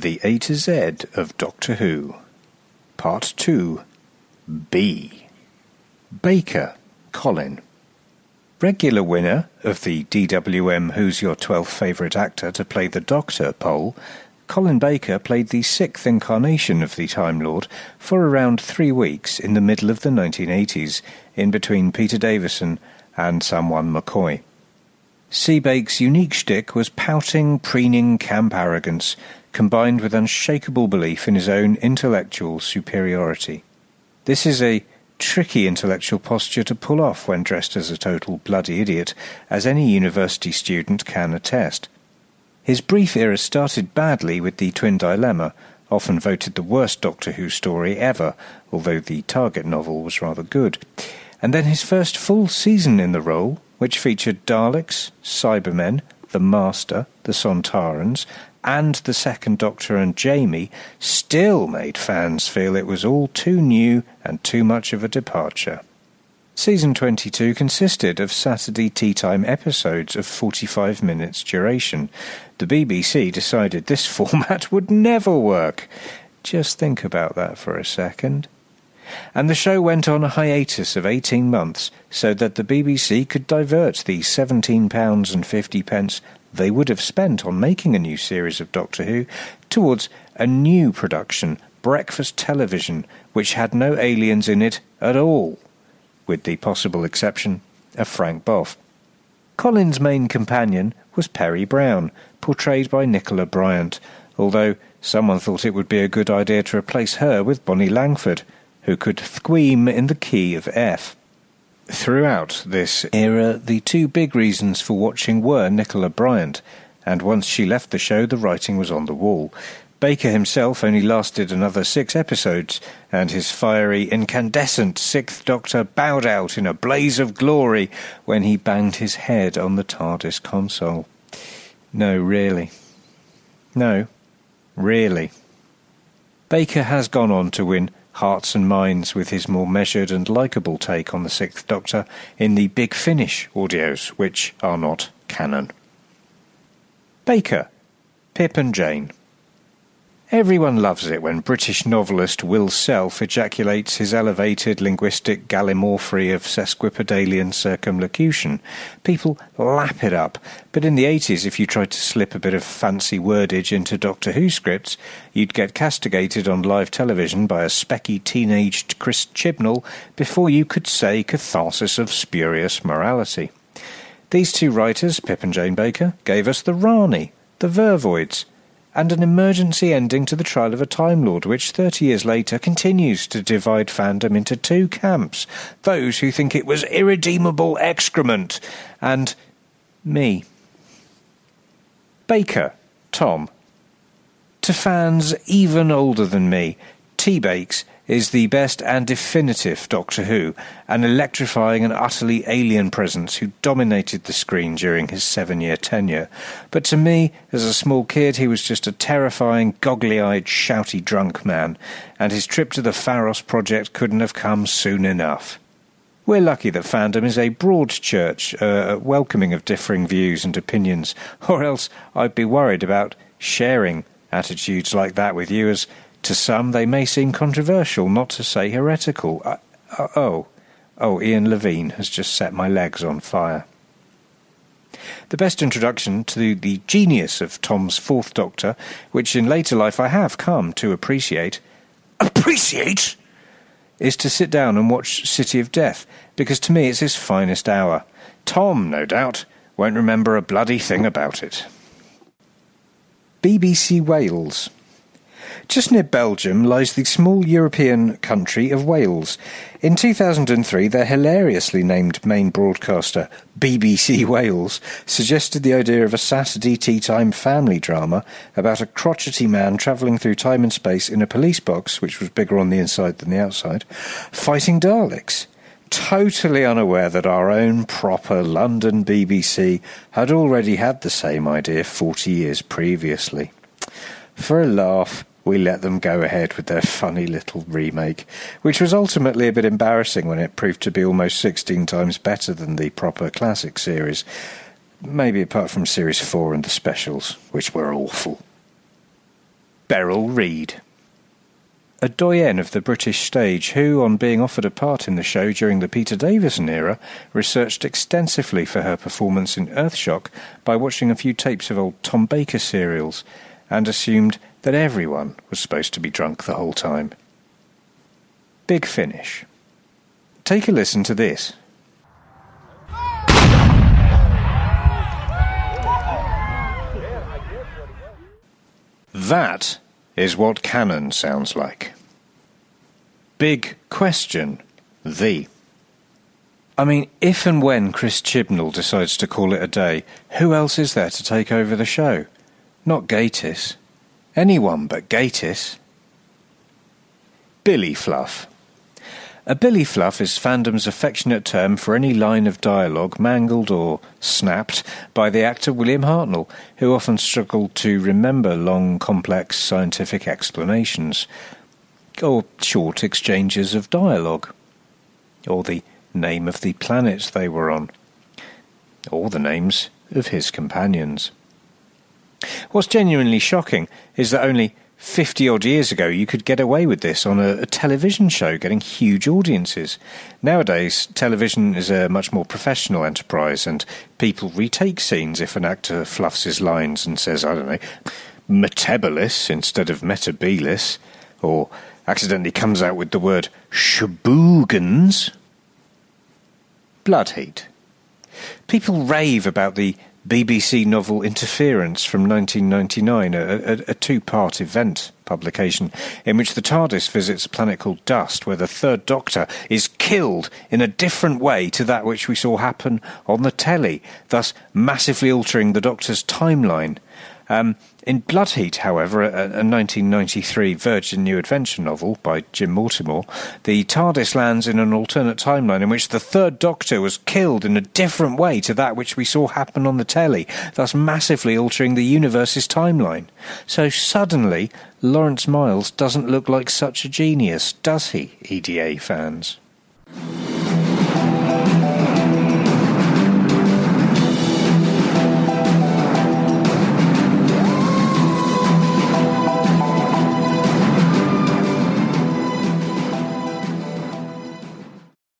The A to Z of Doctor Who. Part 2. B. Baker, Colin. Regular winner of the DWM Who's Your 12th Favourite Actor to Play the Doctor poll, Colin Baker played the 6th incarnation of the Time Lord for around 3 weeks in the middle of the 1980s, in between Peter Davison and Samwan McCoy. Seabake's unique shtick was pouting, preening camp arrogance, combined with unshakable belief in his own intellectual superiority. This is a tricky intellectual posture to pull off when dressed as a total bloody idiot, as any university student can attest. His brief era started badly with the Twin Dilemma, often voted the worst Doctor Who story ever, although the Target novel was rather good. And then his first full season in the role, which featured Daleks, Cybermen, the Master, the Sontarans, and the Second Doctor and Jamie, still made fans feel it was all too new and too much of a departure. Season 22 consisted of Saturday tea time episodes of 45 minutes duration. The BBC decided this format would never work. Just think about that for a second. And the show went on a hiatus of 18 months so that the BBC could divert the £17.50 they would have spent on making a new series of Doctor Who towards a new production, breakfast television, which had no aliens in it at all, with the possible exception of Frank Boff. Colin's main companion was Peri Brown, portrayed by Nicola Bryant, although someone thought it would be a good idea to replace her with Bonnie Langford, who could thqueam in the key of F. Throughout this era, the two big reasons for watching were Nicola Bryant, and once she left the show, the writing was on the wall. Baker himself only lasted another 6 episodes, and his fiery, incandescent 6th Doctor bowed out in a blaze of glory when he banged his head on the TARDIS console. No, really. No, really. Baker has gone on to win hearts and minds with his more measured and likeable take on the 6th Doctor in the Big Finish audios, which are not canon. Baker, Pip and Jane. Everyone loves it when British novelist Will Self ejaculates his elevated linguistic gallimaufry of sesquipedalian circumlocution. People lap it up, but in the 80s, if you tried to slip a bit of fancy wordage into Doctor Who scripts, you'd get castigated on live television by a specky teenaged Chris Chibnall before you could say catharsis of spurious morality. These two writers, Pip and Jane Baker, gave us the Rani, the Vervoids, and an emergency ending to the Trial of a Time Lord, which 30 years later continues to divide fandom into 2 camps, those who think it was irredeemable excrement, and me. Baker, Tom. To fans even older than me, T-Bakes is the best and definitive Doctor Who, an electrifying and utterly alien presence who dominated the screen during his 7-year tenure. But to me, as a small kid, he was just a terrifying, goggly-eyed, shouty drunk man, and his trip to the Pharos Project couldn't have come soon enough. We're lucky that fandom is a broad church, welcoming of differing views and opinions, or else I'd be worried about sharing attitudes like that with you, as to some they may seem controversial, not to say heretical. Ian Levine has just set my legs on fire. The best introduction to the genius of Tom's 4th Doctor, which in later life I have come to appreciate, is to sit down and watch City of Death, because to me it's his finest hour. Tom, no doubt, won't remember a bloody thing about it. BBC Wales. Just near Belgium lies the small European country of Wales. In 2003, their hilariously named main broadcaster, BBC Wales, suggested the idea of a Saturday tea time family drama about a crotchety man travelling through time and space in a police box, which was bigger on the inside than the outside, fighting Daleks. Totally unaware that our own proper London BBC had already had the same idea 40 years previously. For a laugh, we let them go ahead with their funny little remake, which was ultimately a bit embarrassing when it proved to be almost 16 times better than the proper classic series. Maybe apart from Series 4 and the specials, which were awful. Beryl Reid. A doyenne of the British stage who, on being offered a part in the show during the Peter Davison era, researched extensively for her performance in Earthshock by watching a few tapes of old Tom Baker serials, and assumed that everyone was supposed to be drunk the whole time. Big Finish. Take a listen to this. That is what Cannon sounds like. Big Question, the. I mean, if and when Chris Chibnall decides to call it a day, who else is there to take over the show? Not Gatiss. Anyone but Gatiss. Billy Fluff. A Billy Fluff is fandom's affectionate term for any line of dialogue mangled or snapped by the actor William Hartnell, who often struggled to remember long, complex scientific explanations, or short exchanges of dialogue, or the name of the planet they were on, or the names of his companions. What's genuinely shocking is that only 50-odd years ago you could get away with this on a television show getting huge audiences. Nowadays, television is a much more professional enterprise, and people retake scenes if an actor fluffs his lines and says, I don't know, metabolis instead of metabilis, or accidentally comes out with the word shaboogans. Bloodheat. People rave about the BBC novel Interference from 1999, a two-part event publication in which the TARDIS visits a planet called Dust, where the Third Doctor is killed in a different way to that which we saw happen on the telly, thus massively altering the Doctor's timeline. In Bloodheat, however, a 1993 Virgin New Adventure novel by Jim Mortimore, the TARDIS lands in an alternate timeline in which the Third Doctor was killed in a different way to that which we saw happen on the telly, thus massively altering the universe's timeline. So suddenly, Lawrence Miles doesn't look like such a genius, does he, EDA fans?